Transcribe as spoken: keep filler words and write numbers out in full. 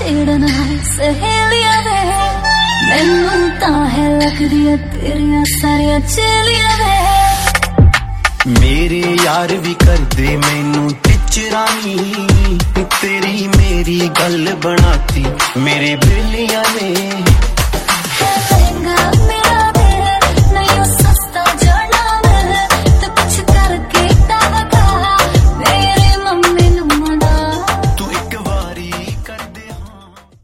छेड़न है सहेलिया वे मैनू तां है लगदियां तेरियां सारियां चेलियां वे मेरे यार भी करदे मैनू टिचरानी तेरी मेरी गल बनाती मेरे बेलियां ने